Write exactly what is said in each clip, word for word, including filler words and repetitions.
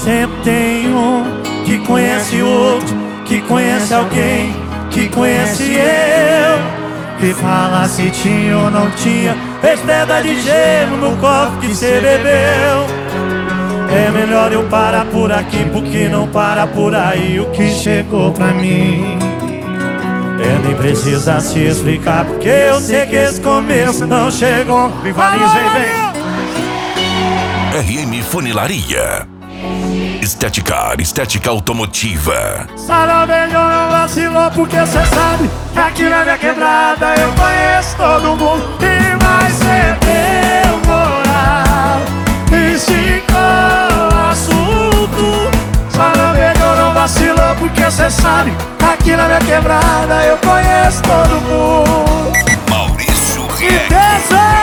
Sempre tem um que conhece outro, que conhece alguém, que conhece eu. Que fala se tinha ou não tinha, fez pedra de gelo no copo que cê bebeu. É melhor eu parar por aqui, porque não para por aí o que chegou pra mim. É, nem precisa se explicar, porque eu sei que esse começo não chegou. Rivaliza e vem. R M Funilaria. Estética, estética automotiva. Sara melhor não vacilou, porque cê sabe que aqui na minha quebrada eu conheço todo mundo. E mais cê deu moral, esticou o assunto. Sara melhor não vacilou, porque cê sabe que aqui na minha quebrada eu conheço todo mundo. Maurício E Reg. desce.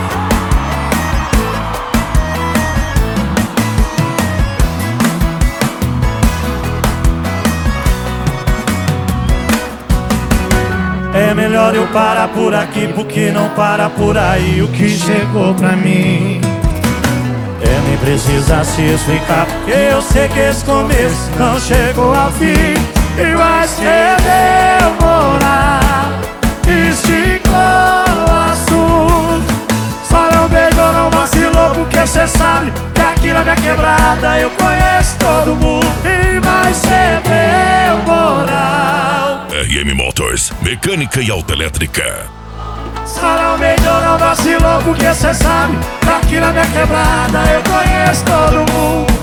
É melhor eu parar por aqui, porque não para por aí o que chegou pra mim. É, nem precisa se explicar, porque eu sei que esse começo não chegou ao fim. E vai ser demorar, esticou o assunto. Só não beijou, não vacilou, porque cê sabe que aqui na minha quebrada eu conheço todo mundo. E vai ser demorar. R M Motors, mecânica e autoelétrica. Só não beijou, não vacilou, porque cê sabe que aqui na minha quebrada eu conheço todo mundo.